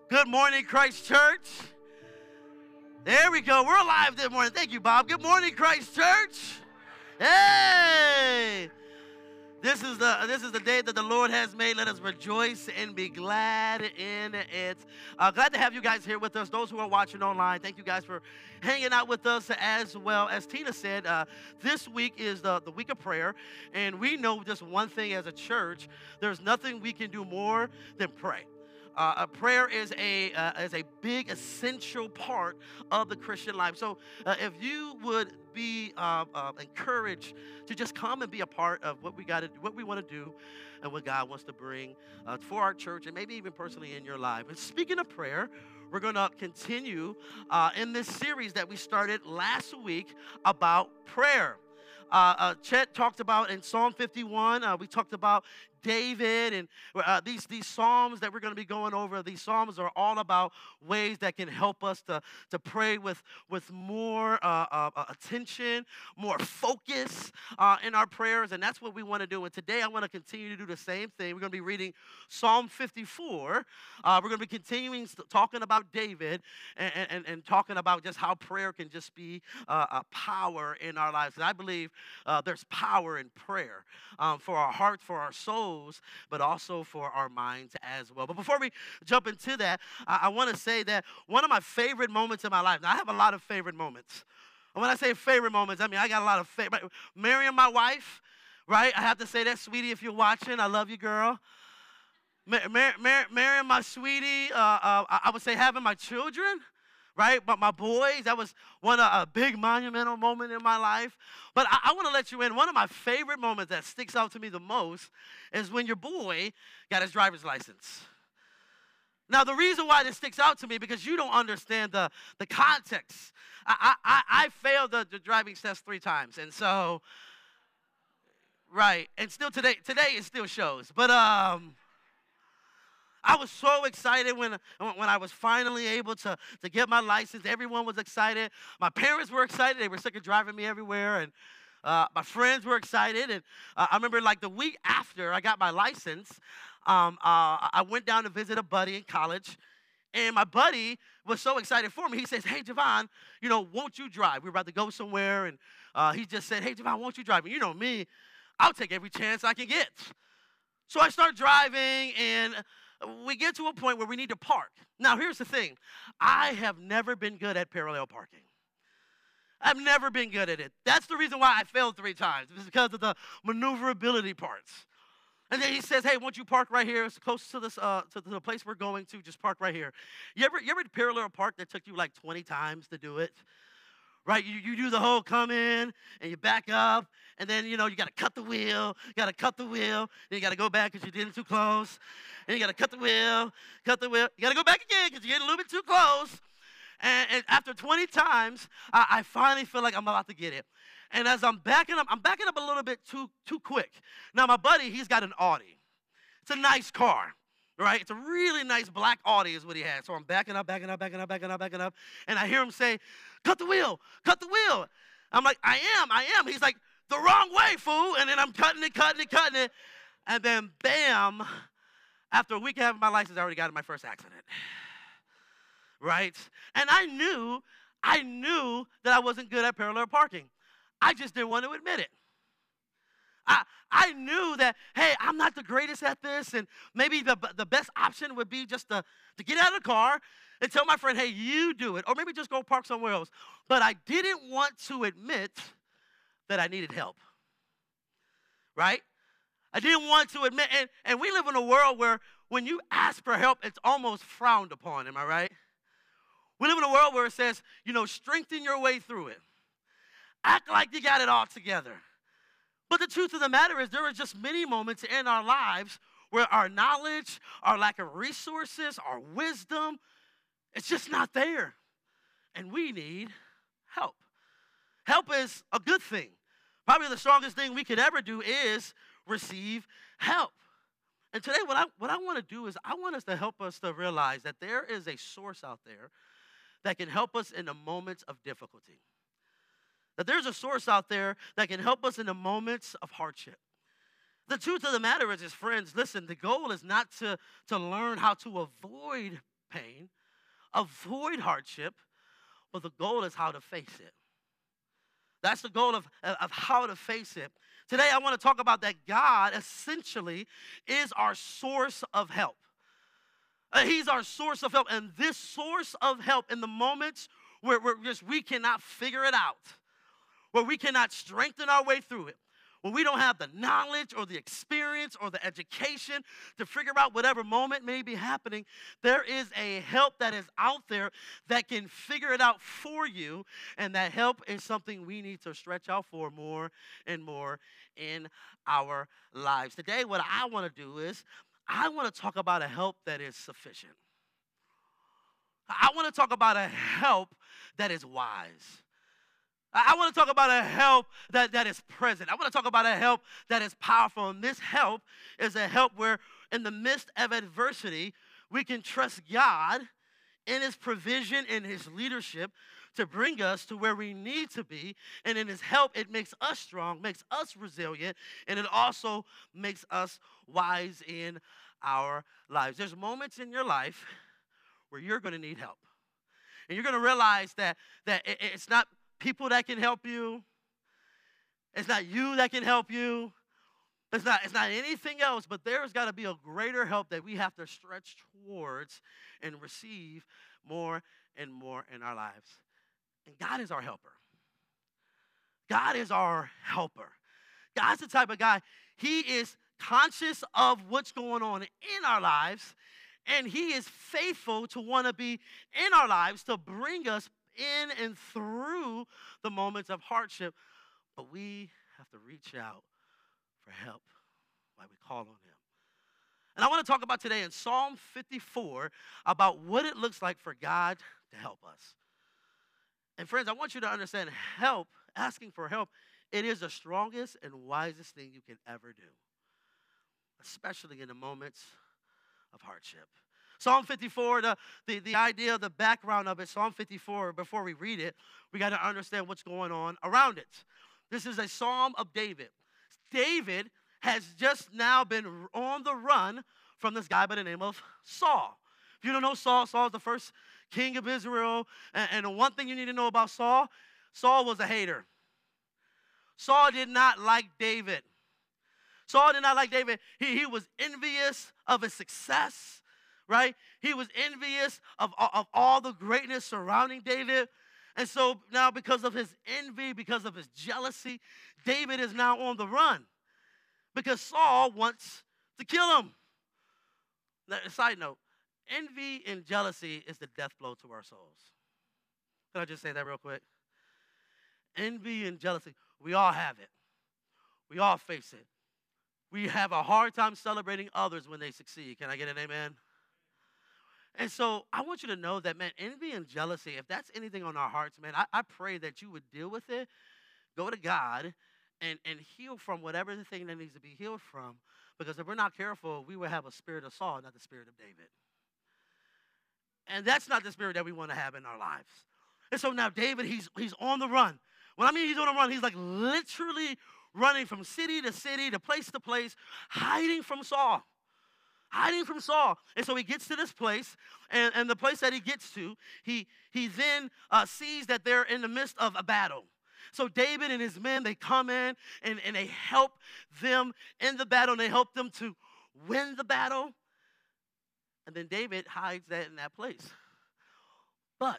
Good morning, Christ Church. There we go. We're alive this morning. Thank you, Bob. Good morning, Christ Church. Hey! This is the day that the Lord has made. Let us rejoice and be glad in it. Glad to have you guys here with us. Those who are watching online, thank you guys for hanging out with us as well. As Tina said, this week is the week of prayer, and we know just one thing as a church: there's nothing we can do more than pray. Prayer is a big essential part of the Christian life. So if you would be encouraged to just come and be a part of what we want to do, and what God wants to bring for our church, and maybe even personally in your life. And speaking of prayer, we're going to continue in this series that we started last week about prayer. Chet talked about in Psalm 51, we talked about David, and these psalms that we're going to be going over. These psalms are all about ways that can help us to pray with more attention, more focus in our prayers, and that's what we want to do. And today I want to continue to do the same thing. We're going to be reading Psalm 54. We're going to be continuing talking about David and talking about just how prayer can just be a power in our lives. And I believe there's power in prayer for our hearts, for our souls, but also for our minds as well. But before we jump into that, I want to say that one of my favorite moments in my life, now I have a lot of favorite moments. And when I say favorite moments, I mean I got a lot of favorite. Miriam, my wife, right? I have to say that, sweetie, if you're watching, I love you, girl. Miriam, my sweetie, I would say having my children, right? But my boys, that was a big monumental moment in my life. But I want to let you in. One of my favorite moments that sticks out to me the most is when your boy got his driver's license. Now, the reason why this sticks out to me, because you don't understand the context. I failed the driving test 3 times. And so, right, and still today it still shows. But I was so excited when I was finally able to get my license. Everyone was excited. My parents were excited. They were sick of driving me everywhere. And my friends were excited. And I remember like the week after I got my license, I went down to visit a buddy in college. And my buddy was so excited for me. He says, "Hey, Javon, won't you drive?" We were about to go somewhere. And he just said, "Hey, Javon, won't you drive?" And you know me, I'll take every chance I can get. So I start driving, and we get to a point where we need to park. Now, here's the thing. I have never been good at parallel parking. I've never been good at it. That's the reason why I failed 3 times. It's because of the maneuverability parts. And then he says, "Hey, won't you park right here? It's close to the place we're going to. Just park right here." You ever parallel park that took you like 20 times to do it? Right, you do the whole come in, and you back up, and then, you got to cut the wheel, then you got to go back because you did it too close, and you got to cut the wheel, you got to go back again because you get a little bit too close, and after 20 times, I finally feel like I'm about to get it, and as I'm backing up a little bit too quick. Now, my buddy, he's got an Audi. It's a nice car. Right? It's a really nice black Audi is what he had. So I'm backing up. And I hear him say, cut the wheel. I'm like, I am. He's like, the wrong way, fool. And then I'm cutting it. And then, bam, after a week of having my license, I already got in my first accident. Right? And I knew that I wasn't good at parallel parking. I just didn't want to admit it. I knew that, hey, I'm not the greatest at this, and maybe the best option would be just to get out of the car and tell my friend, hey, you do it, or maybe just go park somewhere else. But I didn't want to admit that I needed help, right? I didn't want to admit, and we live in a world where when you ask for help, it's almost frowned upon, am I right? We live in a world where it says, strengthen your way through it. Act like you got it all together. But the truth of the matter is there are just many moments in our lives where our knowledge, our lack of resources, our wisdom, it's just not there. And we need help. Help is a good thing. Probably the strongest thing we could ever do is receive help. And today what I want to do is I want us to help us to realize that there is a source out there that can help us in the moments of difficulty. That there's a source out there that can help us in the moments of hardship. The truth of the matter is, friends, listen, the goal is not to learn how to avoid pain, avoid hardship, but the goal is how to face it. That's the goal of how to face it. Today, I want to talk about that God essentially is our source of help. He's our source of help. And this source of help in the moments where we cannot figure it out, where we cannot strengthen our way through it, when we don't have the knowledge or the experience or the education to figure out whatever moment may be happening, there is a help that is out there that can figure it out for you, and that help is something we need to stretch out for more and more in our lives. Today, what I want to do is I want to talk about a help that is sufficient. I want to talk about a help that is wise. I want to talk about a help that is present. I want to talk about a help that is powerful. And this help is a help where in the midst of adversity, we can trust God in his provision and his leadership to bring us to where we need to be. And in his help, it makes us strong, makes us resilient, and it also makes us wise in our lives. There's moments in your life where you're going to need help. And you're going to realize that it's not people that can help you. It's not you that can help you. It's not anything else, but there's got to be a greater help that we have to stretch towards and receive more and more in our lives. And God is our helper. God is our helper. God's the type of guy, he is conscious of what's going on in our lives, and he is faithful to want to be in our lives to bring us in and through the moments of hardship, but we have to reach out for help while we call on him. And I want to talk about today in Psalm 54 about what it looks like for God to help us. And friends, I want you to understand help, asking for help, it is the strongest and wisest thing you can ever do, especially in the moments of hardship. Psalm 54, the idea, the background of it, Psalm 54, before we read it, we got to understand what's going on around it. This is a psalm of David. David has just now been on the run from this guy by the name of Saul. If you don't know Saul is the first king of Israel. And the one thing you need to know about Saul was a hater. Saul did not like David. Saul did not like David. He was envious of his success. Right? He was envious of all the greatness surrounding David. And so now because of his envy, because of his jealousy, David is now on the run because Saul wants to kill him. Now, a side note, envy and jealousy is the death blow to our souls. Can I just say that real quick? Envy and jealousy, we all have it. We all face it. We have a hard time celebrating others when they succeed. Can I get an amen? And so I want you to know that, man, envy and jealousy, if that's anything on our hearts, man, I pray that you would deal with it, go to God, and heal from whatever the thing that needs to be healed from. Because if we're not careful, we will have a spirit of Saul, not the spirit of David. And that's not the spirit that we want to have in our lives. And so now David, he's on the run. When I mean he's on the run, he's like literally running from city to city, to place, hiding from Saul. Hiding from Saul. And so he gets to this place, and the place that he gets to, he then sees that they're in the midst of a battle. So David and his men, they come in, and they help them in the battle, and they help them to win the battle. And then David hides that in that place. But,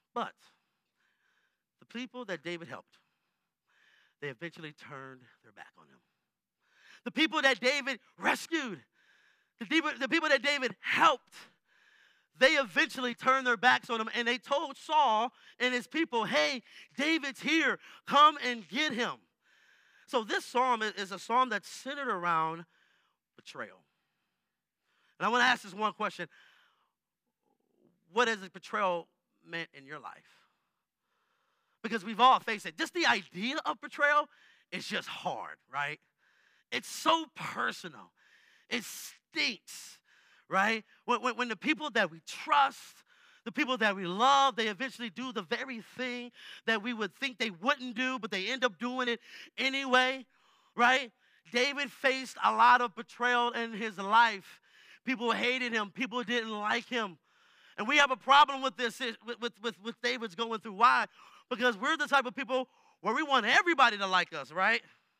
the people that David helped, they eventually turned their back on him. The people that David rescued, the people that David helped, they eventually turned their backs on him, and they told Saul and his people, hey, David's here. Come and get him. So this psalm is a psalm that's centered around betrayal. And I want to ask this one question. What has betrayal meant in your life? Because we've all faced it. Just the idea of betrayal is just hard, right? It's so personal. It stinks, right? When the people that we trust, the people that we love, they eventually do the very thing that we would think they wouldn't do, but they end up doing it anyway, right? David faced a lot of betrayal in his life. People hated him. People didn't like him. And we have a problem with this, with David's going through. Why? Because we're the type of people where we want everybody to like us, right?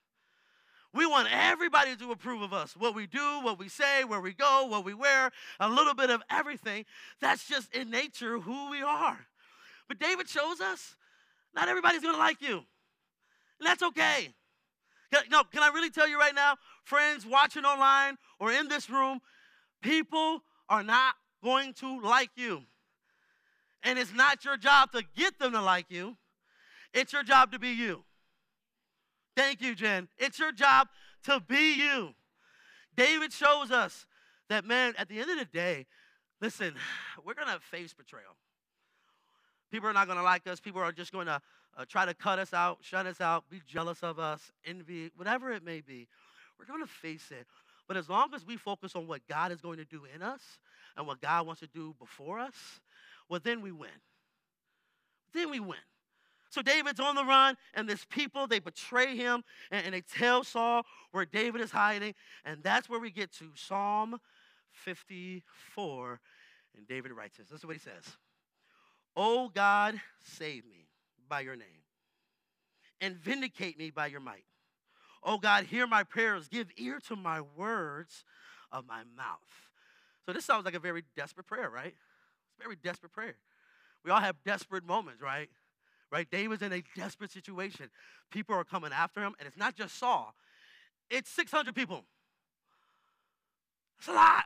We want everybody to approve of us. What we do, what we say, where we go, what we wear, a little bit of everything. That's just in nature who we are. But David shows us not everybody's going to like you. And that's okay. Can I really tell you right now, friends watching online or in this room, people are not going to like you. And it's not your job to get them to like you. It's your job to be you. Thank you, Jen. It's your job to be you. David shows us that, man, at the end of the day, listen, we're going to face betrayal. People are not going to like us. People are just going to try to cut us out, shut us out, be jealous of us, envy, whatever it may be. We're going to face it. But as long as we focus on what God is going to do in us and what God wants to do before us, well, then we win. Then we win. So David's on the run, and this people, they betray him, and they tell Saul where David is hiding. And that's where we get to Psalm 54. And David writes this. This is what he says. "O God, save me by your name, and vindicate me by your might. O God, hear my prayers. Give ear to my words of my mouth." So this sounds like a very desperate prayer, right? It's a very desperate prayer. We all have desperate moments, right? Right? David's in a desperate situation. People are coming after him, and it's not just Saul. It's 600 people. That's a lot.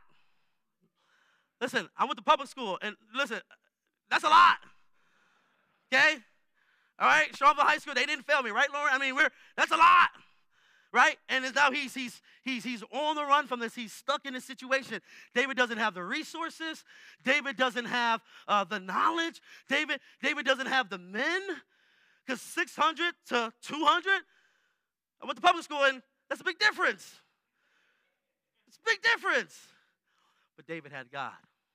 Listen, I went to public school, and listen, that's a lot. Okay? All right? Sharpeville High School, they didn't fail me, right, Lauren? I mean, that's a lot. Right? And now he's on the run from this. He's stuck in this situation. David doesn't have the resources. David doesn't have the knowledge. David doesn't have the men. Because 600 to 200, I went to public school, and that's a big difference. It's a big difference. But David had God.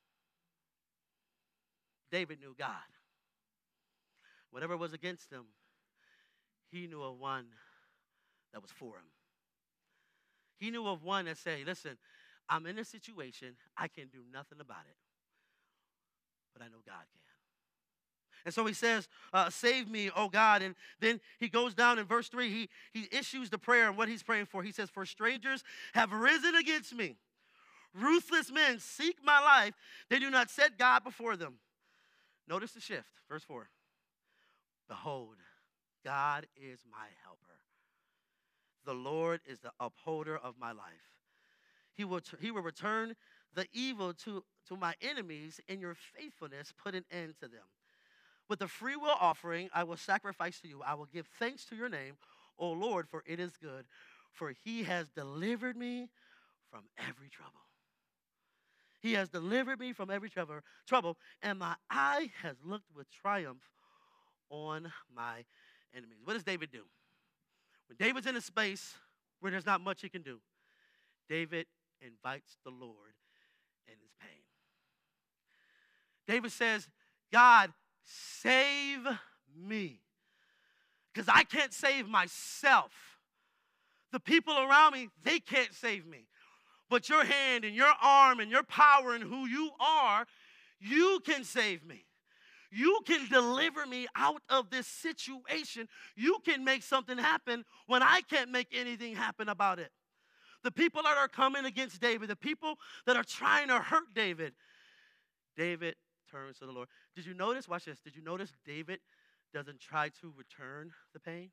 David knew God. Whatever was against him, he knew of one that was for him. He knew of one that said, listen, I'm in a situation, I can do nothing about it, but I know God can. And so he says, save me, oh God. And then he goes down in verse 3, he issues the prayer, and what he's praying for, he says, for strangers have risen against me. Ruthless men seek my life. They do not set God before them. Notice the shift, verse 4. Behold, God is my helper. The Lord is the upholder of my life. He will return the evil to my enemies. In your faithfulness, put an end to them. With the freewill offering, I will sacrifice to you. I will give thanks to your name, O Lord, for it is good. For he has delivered me from every trouble. He has delivered me from every trouble, and my eye has looked with triumph on my enemies. What does David do? When David's in a space where there's not much he can do, David invites the Lord in his pain. David says, God, save me, because I can't save myself. The people around me, they can't save me. But your hand and your arm and your power and who you are, you can save me. You can deliver me out of this situation. You can make something happen when I can't make anything happen about it. The people that are coming against David, the people that are trying to hurt David, David turns to the Lord. Did you notice, watch this, did you notice David doesn't try to return the pain?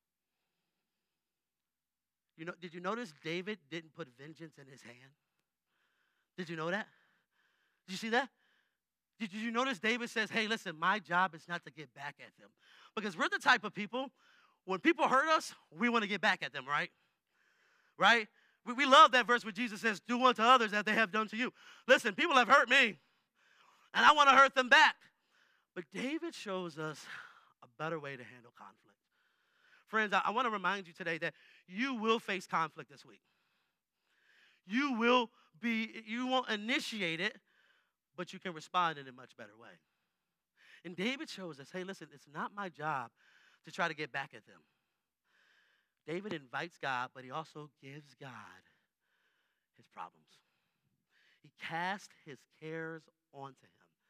Did you notice David didn't put vengeance in his hand? Did you know that? Did you see that? Did you notice David says, hey, listen, my job is not to get back at them. Because we're the type of people, when people hurt us, we want to get back at them, right? Right? We love that verse where Jesus says, do unto others as they have done to you. Listen, people have hurt me, and I want to hurt them back. But David shows us a better way to handle conflict. Friends, I want to remind you today that you will face conflict this week. You won't initiate it, but you can respond in a much better way. And David shows us, hey, listen, it's not my job to try to get back at them. David invites God, but he also gives God his problems. He casts his cares onto him.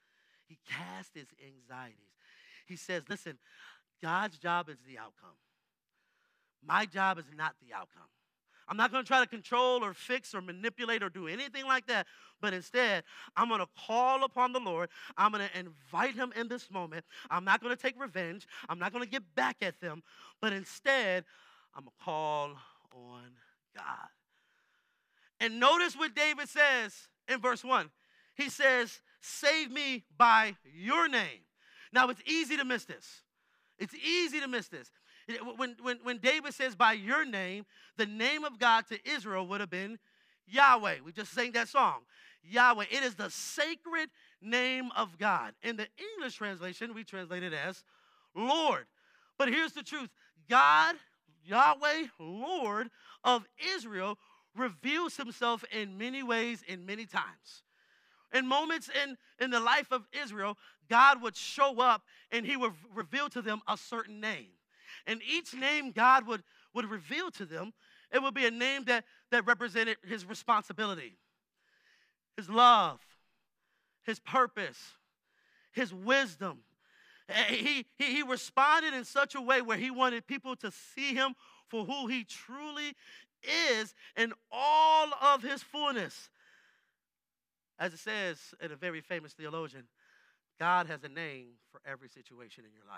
He casts his anxieties. He says, listen, God's job is the outcome. My job is not the outcome. I'm not going to try to control or fix or manipulate or do anything like that. But instead, I'm going to call upon the Lord. I'm going to invite him in this moment. I'm not going to take revenge. I'm not going to get back at them. But instead, I'm going to call on God. And notice what David says in verse 1. He says, save me by your name. Now, it's easy to miss this. It's easy to miss this. When David says by your name, the name of God to Israel would have been Yahweh. We just sang that song. Yahweh. It is the sacred name of God. In the English translation, we translate it as Lord. But here's the truth. God, Yahweh, Lord of Israel, reveals himself in many ways and many times. In moments in the life of Israel, God would show up and he would reveal to them a certain name. And each name God would reveal to them, it would be a name that represented his responsibility, his love, his purpose, his wisdom. He responded in such a way where he wanted people to see him for who he truly is in all of his fullness. As it says in a very famous theologian, God has a name for every situation in your life.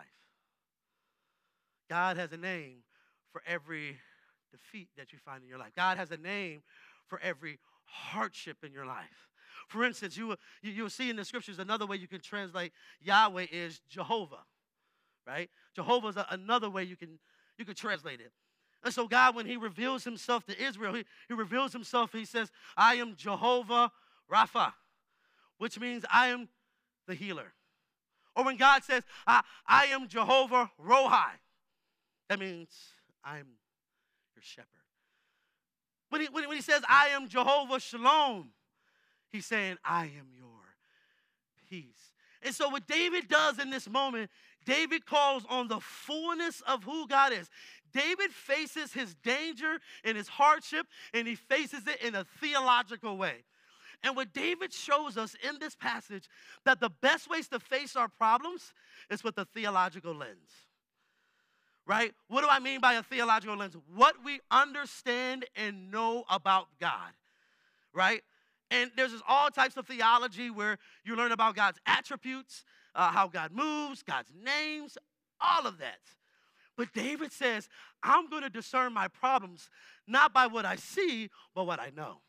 God has a name for every defeat that you find in your life. God has a name for every hardship in your life. For instance, you'll see in the scriptures another way you can translate Yahweh is Jehovah, right? Jehovah is another way you can translate it. And so God, when he reveals himself to Israel, he reveals himself, he says, I am Jehovah Rapha, which means I am the healer. Or when God says, I am Jehovah Rohi, that means I'm your shepherd. When he says, I am Jehovah Shalom, he's saying, I am your peace. And so what David does in this moment, David calls on the fullness of who God is. David faces his danger and his hardship, and he faces it in a theological way. And what David shows us in this passage, that the best ways to face our problems is with a theological lens. Right? What do I mean by a theological lens? What we understand and know about God. Right? And there's all types of theology where you learn about God's attributes, how God moves, God's names, all of that. But David says, I'm going to discern my problems not by what I see, but what I know.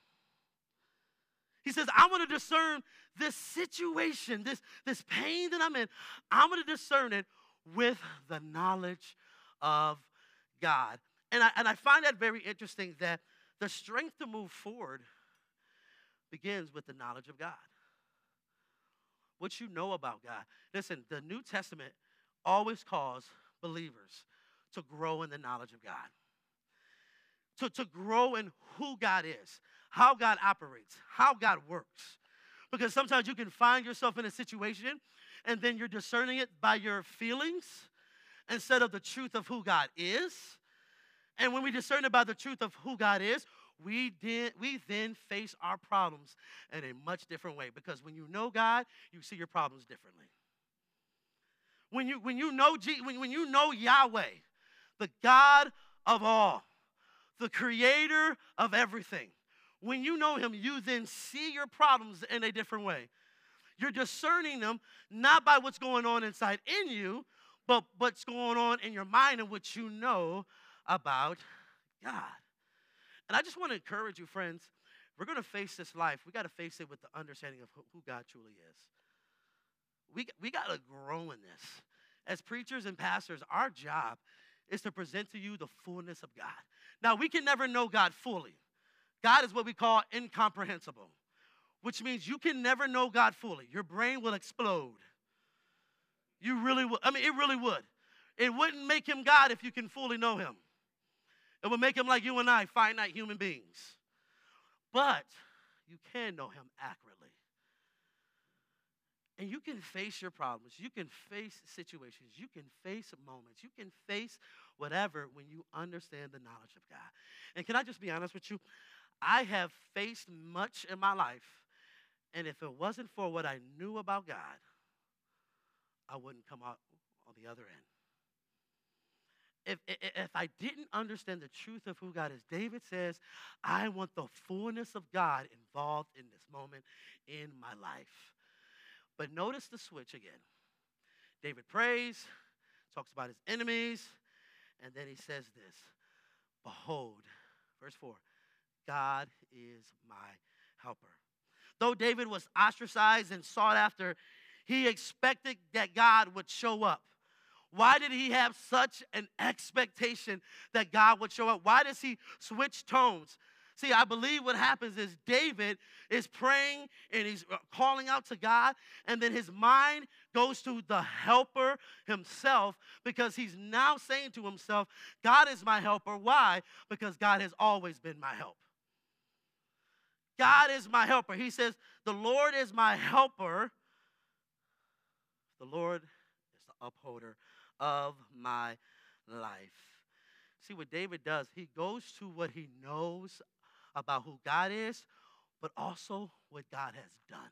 He says, I'm going to discern this situation, this pain that I'm in. I'm going to discern it with the knowledge of God. And I find that very interesting, that the strength to move forward begins with the knowledge of God. What you know about God. Listen, the New Testament always calls believers to grow in the knowledge of God. To grow in who God is, how God operates, how God works. Because sometimes you can find yourself in a situation and then you're discerning it by your feelings instead of the truth of who God is. And when we discern about the truth of who God is, we then face our problems in a much different way. Because when you know God, you see your problems differently. When you know Yahweh, the God of all, the creator of everything, when you know him, you then see your problems in a different way. You're discerning them not by what's going on inside in you, but what's going on in your mind and what you know about God. And I just want to encourage you, friends, we're going to face this life. We got to face it with the understanding of who God truly is. We got to grow in this. As preachers and pastors, our job is to present to you the fullness of God. Now, we can never know God fully. God is what we call incomprehensible, which means you can never know God fully. Your brain will explode. You really would. I mean, it really would. It wouldn't make him God if you can fully know him. It would make him like you and I, finite human beings. But you can know him accurately. And you can face your problems. You can face situations. You can face moments. You can face whatever when you understand the knowledge of God. And can I just be honest with you? I have faced much in my life, and if it wasn't for what I knew about God, wouldn't come out on the other end. If I didn't understand the truth of who God is, David says, I want the fullness of God involved in this moment in my life. But notice the switch again. David prays, talks about his enemies, and then he says this, behold, verse 4, God is my helper. Though David was ostracized and sought after, he expected that God would show up. Why did he have such an expectation that God would show up? Why does he switch tones? See, I believe what happens is David is praying and he's calling out to God, and then his mind goes to the helper himself because he's now saying to himself, God is my helper. Why? Because God has always been my help. God is my helper. He says, the Lord is my helper. The Lord is the upholder of my life. See what David does, he goes to what he knows about who God is, but also what God has done.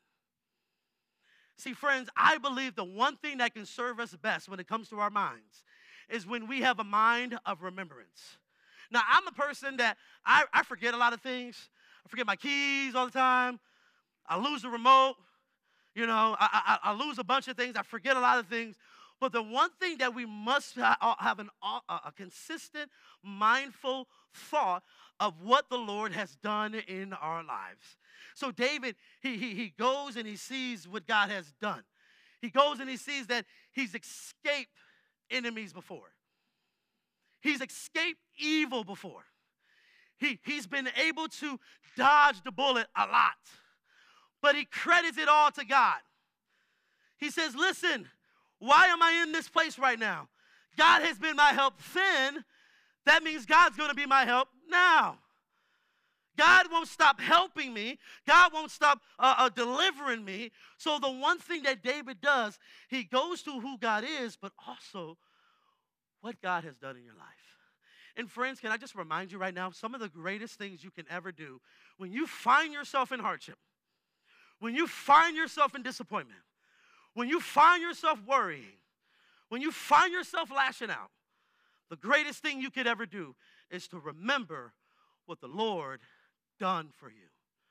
See, friends, I believe the one thing that can serve us best when it comes to our minds is when we have a mind of remembrance. Now, I'm a person that I forget a lot of things. I forget my keys all the time. I lose the remote. You know, I lose a bunch of things. I forget a lot of things. But the one thing that we must have a consistent, mindful thought of what the Lord has done in our lives. So David, he goes and he sees what God has done. He goes and he sees that he's escaped enemies before. He's escaped evil before. He's been able to dodge the bullet a lot. But he credits it all to God. He says, listen, why am I in this place right now? God has been my help then. That means God's going to be my help now. God won't stop helping me. God won't stop delivering me. So the one thing that David does, he goes to who God is, but also what God has done in your life. And friends, can I just remind you right now, some of the greatest things you can ever do when you find yourself in hardship, when you find yourself in disappointment, when you find yourself worrying, when you find yourself lashing out, the greatest thing you could ever do is to remember what the Lord done for you.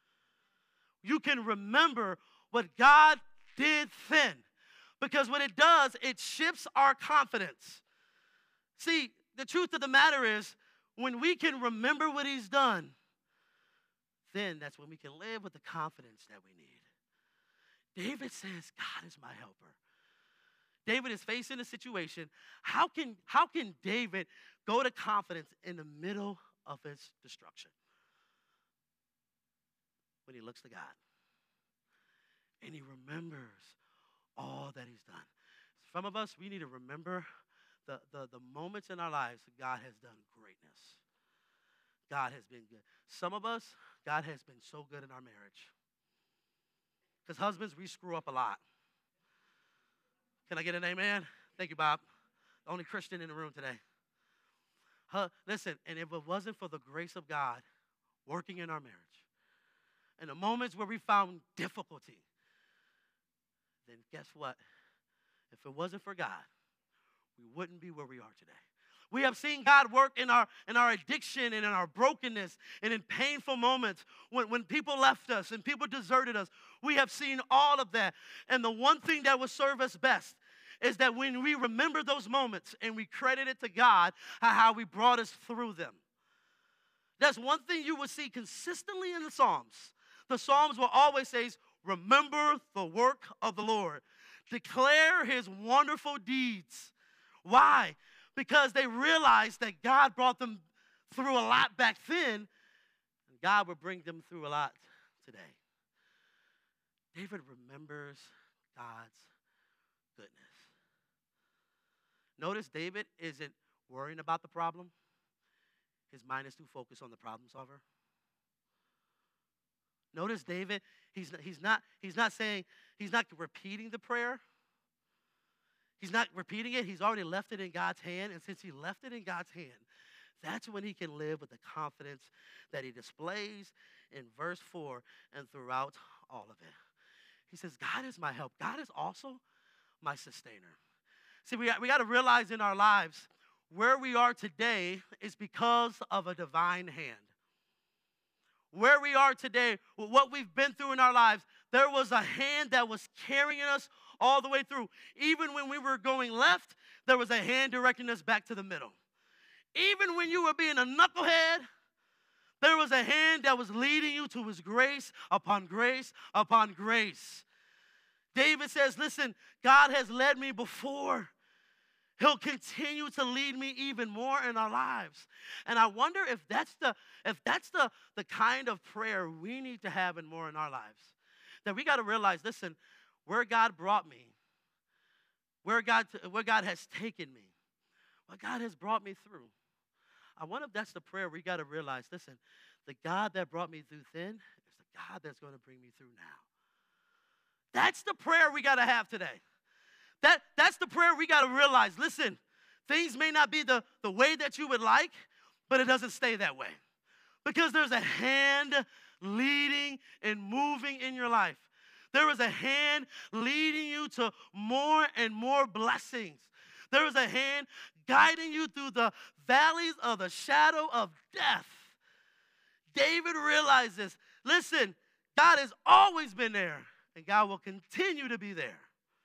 You can remember what God did then, because what it does, it shifts our confidence. See, the truth of the matter is, when we can remember what he's done, then that's when we can live with the confidence that we need. David says, God is my helper. David is facing a situation. How can David go to confidence in the middle of his destruction? When he looks to God and he remembers all that he's done. Some of us, we need to remember the moments in our lives that God has done greatness. God has been good. Some of us, God has been so good in our marriage. Because husbands, we screw up a lot. Can I get an amen? Thank you, Bob. The only Christian in the room today. Listen, and if it wasn't for the grace of God working in our marriage, in the moments where we found difficulty, then guess what? If it wasn't for God, we wouldn't be where we are today. We have seen God work in our addiction and in our brokenness and in painful moments when people left us and people deserted us. We have seen all of that. And the one thing that will serve us best is that when we remember those moments and we credit it to God, how he brought us through them. That's one thing you will see consistently in the Psalms. The Psalms will always say, remember the work of the Lord. Declare his wonderful deeds. Why? Because they realized that God brought them through a lot back then, and God will bring them through a lot today. David remembers God's goodness. Notice David isn't worrying about the problem. His mind is too focused on the problem solver. Notice David, he's not repeating the prayer. He's not repeating it. He's already left it in God's hand. And since he left it in God's hand, that's when he can live with the confidence that he displays in verse 4 and throughout all of it. He says, God is my help. God is also my sustainer. See, we got to realize in our lives where we are today is because of a divine hand. Where we are today, what we've been through in our lives, there was a hand that was carrying us all the way through. Even when we were going left, there was a hand directing us back to the middle. Even when you were being a knucklehead, there was a hand that was leading you to his grace upon grace upon grace. David says, listen, God has led me before. He'll continue to lead me even more in our lives. And I wonder if that's the kind of prayer we need to have and more in our lives. That we got to realize, listen, where God brought me, where God has taken me, what God has brought me through. I wonder if that's the prayer we got to realize, listen, the God that brought me through then is the God that's going to bring me through now. That's the prayer we got to have today. That's the prayer we got to realize. Listen, things may not be the way that you would like, but it doesn't stay that way. Because there's a hand leading and moving in your life. There is a hand leading you to more and more blessings. There is a hand guiding you through the valleys of the shadow of death. David realized this. Listen, God has always been there, and God will continue to be there.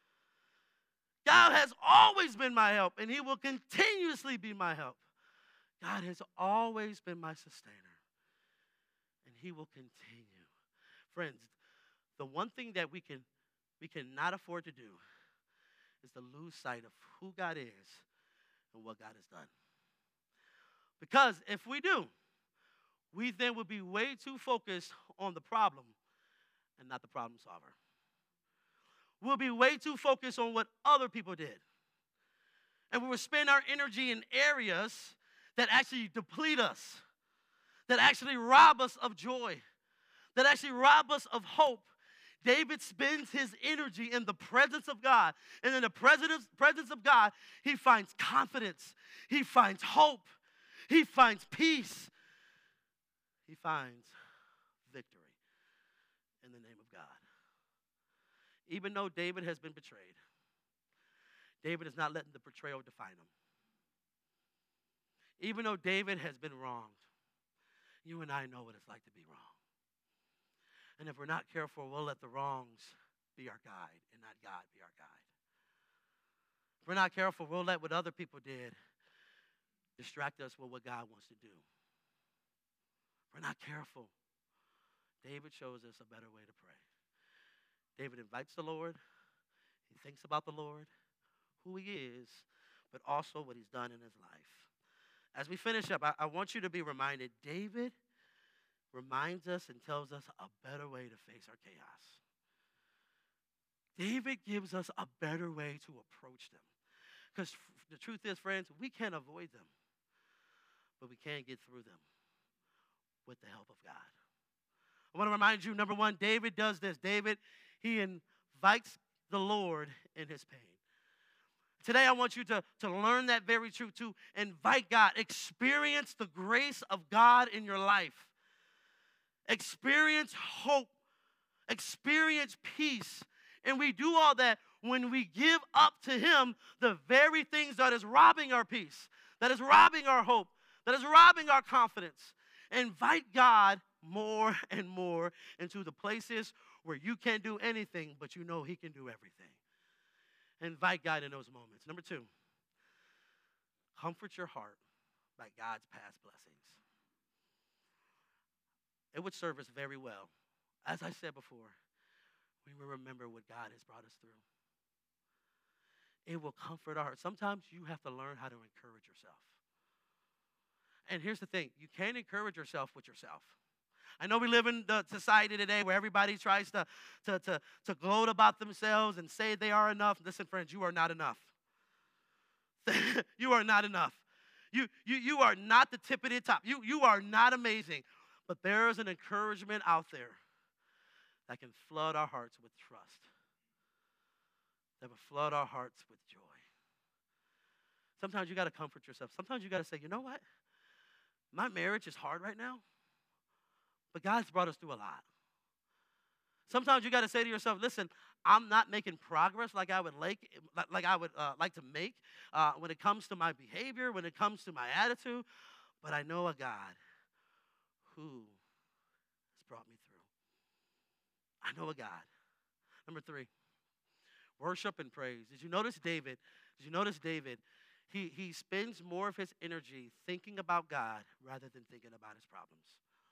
God has always been my help, and he will continuously be my help. God has always been my sustainer, and he will continue. Friends, the one thing that we cannot afford to do is to lose sight of who God is and what God has done. Because if we do, we then will be way too focused on the problem and not the problem solver. We'll be way too focused on what other people did. And we will spend our energy in areas that actually deplete us, that actually rob us of joy, that actually rob us of hope. David spends his energy in the presence of God. And in the presence of God, he finds confidence. He finds hope. He finds peace. He finds victory in the name of God. Even though David has been betrayed, David is not letting the betrayal define him. Even though David has been wronged, you and I know what it's like to be wrong. And if we're not careful, we'll let the wrongs be our guide and not God be our guide. If we're not careful, we'll let what other people did distract us with what God wants to do. If we're not careful, David shows us a better way to pray. David invites the Lord. He thinks about the Lord, who he is, but also what he's done in his life. As we finish up, I want you to be reminded, David reminds us and tells us a better way to face our chaos. David gives us a better way to approach them. Because the truth is, friends, we can't avoid them, but we can get through them with the help of God. I want to remind you, number one, David does this. David, he invites the Lord in his pain. Today, I want you to learn that very truth, to invite God. Experience the grace of God in your life. Experience hope. Experience peace. And we do all that when we give up to him the very things that is robbing our peace, that is robbing our hope, that is robbing our confidence. Invite God more and more into the places where you can't do anything, but you know he can do everything. Invite God in those moments. Number two, comfort your heart by God's past blessings. It would serve us very well, as I said before, when we remember what God has brought us through. It will comfort our heart. Sometimes you have to learn how to encourage yourself. And here's the thing, you can't encourage yourself with yourself. I know we live in the society today where everybody tries to gloat about themselves and say they are enough. Listen, friends, you are not enough. You are not enough. You are not the tip of the top. You are not amazing. But there is an encouragement out there that can flood our hearts with trust, that will flood our hearts with joy. Sometimes you got to comfort yourself. Sometimes you got to say, you know what? My marriage is hard right now, but God's brought us through a lot. Sometimes you got to say to yourself, listen, I'm not making progress like I would like to make when it comes to my behavior, when it comes to my attitude, but I know a God who has brought me through. I know a God. Number 3, worship and praise. Did you notice David? He spends more of his energy thinking about God rather than thinking about his problems.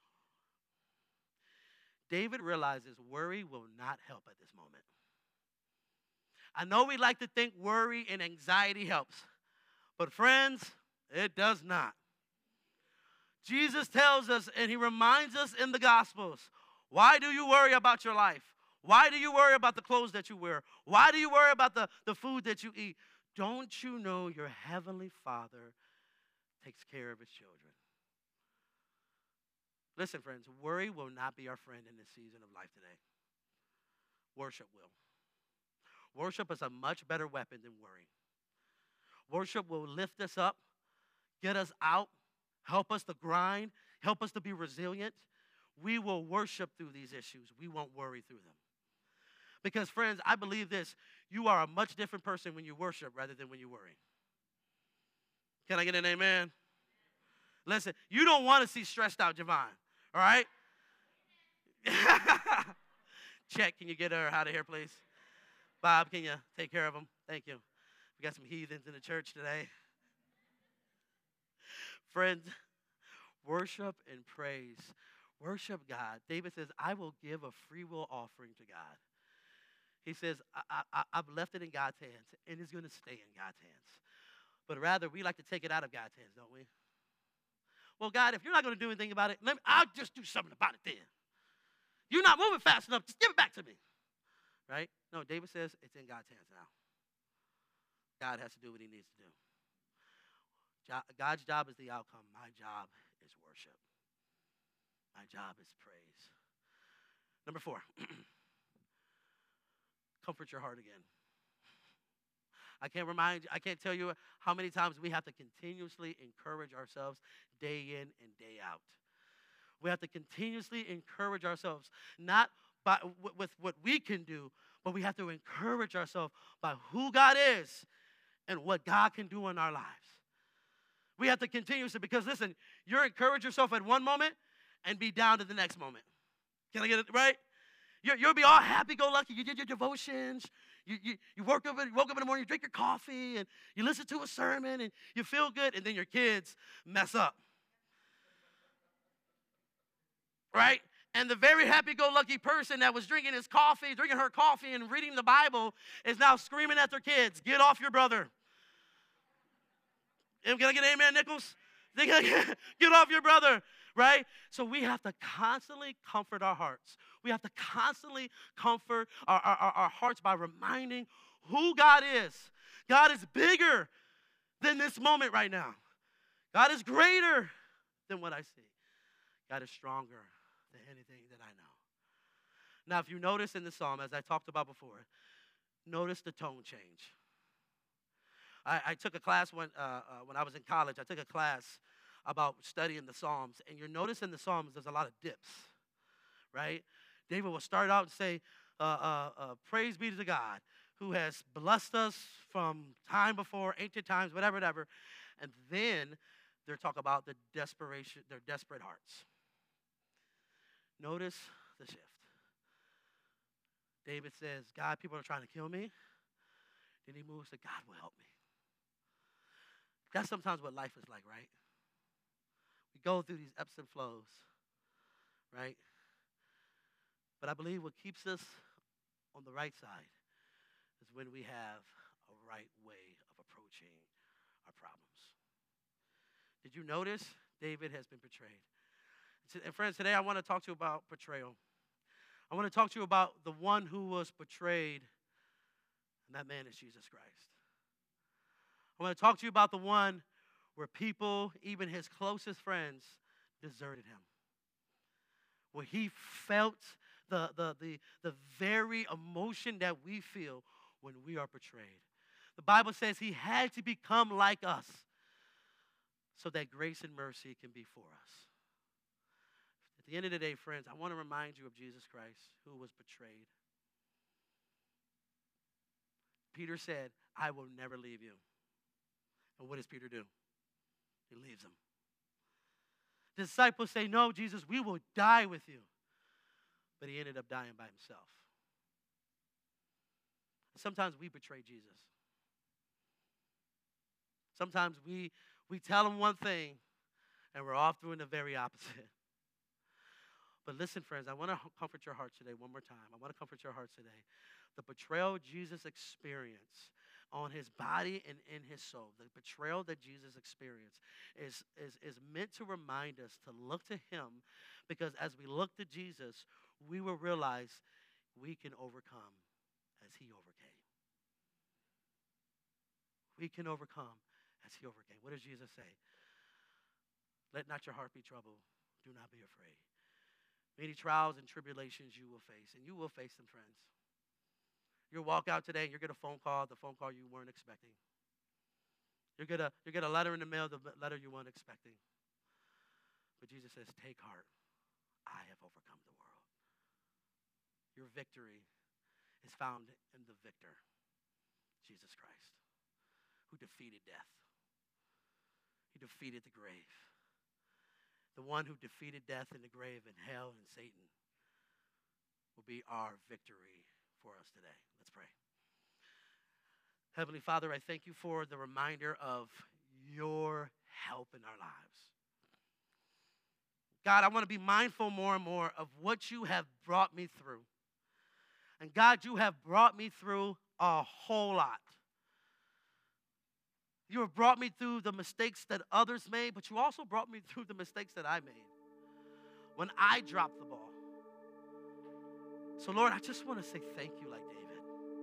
David realizes worry will not help at this moment. I know we like to think worry and anxiety helps, but friends, it does not. Jesus tells us, and he reminds us in the Gospels, why do you worry about your life? Why do you worry about the clothes that you wear? Why do you worry about the food that you eat? Don't you know your heavenly Father takes care of his children? Listen, friends, worry will not be our friend in this season of life today. Worship will. Worship is a much better weapon than worry. Worship will lift us up, get us out, help us to grind, help us to be resilient. We will worship through these issues. We won't worry through them. Because, friends, I believe this. You are a much different person when you worship rather than when you worry. Can I get an amen? Listen, you don't want to see stressed out Javon, all right? Check, can you get her out of here, please? Bob, can you take care of him? Thank you. We got some heathens in the church today. Friends, worship and praise. Worship God. David says, I will give a free will offering to God. He says, I've left it in God's hands, and it's going to stay in God's hands. But rather, we like to take it out of God's hands, don't we? Well, God, if you're not going to do anything about it, I'll just do something about it then. You're not moving fast enough. Just give it back to me. Right? No, David says it's in God's hands now. God has to do what he needs to do. God's job is the outcome. My job is worship. My job is praise. Number 4, comfort your heart again. I can't tell you how many times we have to continuously encourage ourselves day in and day out. We have to continuously encourage ourselves, not with what we can do, but we have to encourage ourselves by who God is and what God can do in our lives. We have to continuously, because listen, you encourage yourself at one moment and be down to the next moment. Can I get it right? You'll be all happy-go-lucky. You did your devotions. You woke up in the morning, you drink your coffee, and you listen to a sermon, and you feel good, and then your kids mess up. Right? And the very happy-go-lucky person that was drinking her coffee and reading the Bible is now screaming at their kids, get off your brother. Can I get an amen, Nichols? Get off your brother, right? So we have to constantly comfort our hearts. We have to constantly comfort our hearts by reminding who God is. God is bigger than this moment right now. God is greater than what I see. God is stronger than anything that I know. Now, if you notice in the psalm, as I talked about before, notice the tone change. I took a class when I was in college. I took a class about studying the Psalms. And you'll notice in the Psalms there's a lot of dips, right? David will start out and say, praise be to God who has blessed us from time before, ancient times, whatever. And then they're talking about their desperate hearts. Notice the shift. David says, God, people are trying to kill me. Then he moves to, God will help me. That's sometimes what life is like, right? We go through these ebbs and flows, right? But I believe what keeps us on the right side is when we have a right way of approaching our problems. Did you notice David has been betrayed? And friends, today I want to talk to you about betrayal. I want to talk to you about the one who was betrayed, and that man is Jesus Christ. I want to talk to you about the one where people, even his closest friends, deserted him. Where he felt the very emotion that we feel when we are betrayed. The Bible says he had to become like us so that grace and mercy can be for us. the end of the day, friends, I want to remind you of Jesus Christ who was betrayed. Peter said, I will never leave you. And what does Peter do? He leaves him. The disciples say, no, Jesus, we will die with you. But he ended up dying by himself. Sometimes we betray Jesus. Sometimes we tell him one thing, and we're off doing the very opposite. But listen, friends, I want to comfort your hearts today one more time. I want to comfort your hearts today. The betrayal Jesus experienced on his body and in his soul, the betrayal that Jesus experienced is meant to remind us to look to him, because as we look to Jesus, we will realize we can overcome as he overcame. We can overcome as he overcame. What does Jesus say? Let not your heart be troubled. Do not be afraid. Many trials and tribulations you will face, and you will face them, friends. You'll walk out today and you'll get a phone call, the phone call you weren't expecting. You'll get a letter in the mail, the letter you weren't expecting. But Jesus says, take heart. I have overcome the world. Your victory is found in the victor, Jesus Christ, who defeated death. He defeated the grave. The one who defeated death and the grave and hell and Satan will be our victory for us today. Let's pray. Heavenly Father, I thank you for the reminder of your help in our lives. God, I want to be mindful more and more of what you have brought me through. And God, you have brought me through a whole lot. You have brought me through the mistakes that others made, but you also brought me through the mistakes that I made when I dropped the ball. So, Lord, I just want to say thank you like David.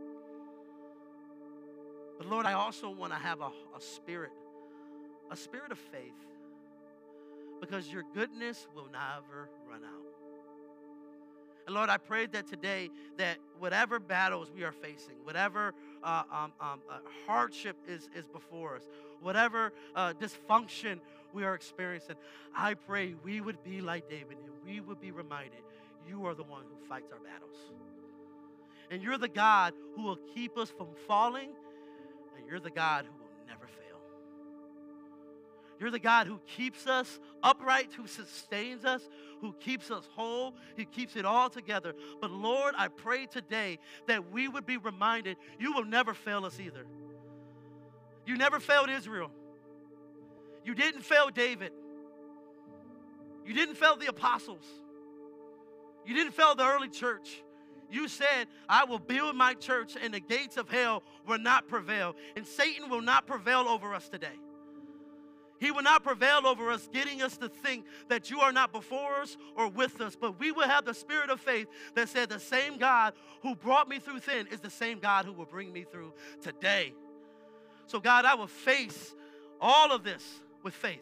But, Lord, I also want to have a spirit of faith, because your goodness will never run out. And, Lord, I pray that today that whatever battles we are facing, whatever hardship is before us, whatever dysfunction we are experiencing, I pray we would be like David and we would be reminded you are the one who fights our battles. And you're the God who will keep us from falling, and you're the God who will never fail. You're the God who keeps us upright, who sustains us, who keeps us whole, who keeps it all together. But Lord, I pray today that we would be reminded you will never fail us either. You never failed Israel. You didn't fail David. You didn't fail the apostles. You didn't fail the early church. You said, I will build my church and the gates of hell will not prevail. And Satan will not prevail over us today. He will not prevail over us, getting us to think that you are not before us or with us. But we will have the spirit of faith that said the same God who brought me through sin is the same God who will bring me through today. So God, I will face all of this with faith.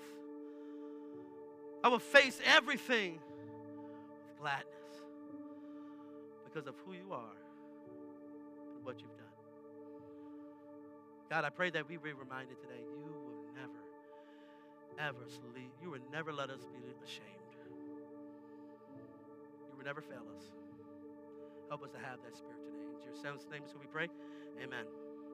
I will face everything with gladness because of who you are and what you've done. God, I pray that we be reminded today you will never sleep. You will never let us be ashamed. You will never fail us. Help us to have that spirit today. In your son's name, so we pray. Amen.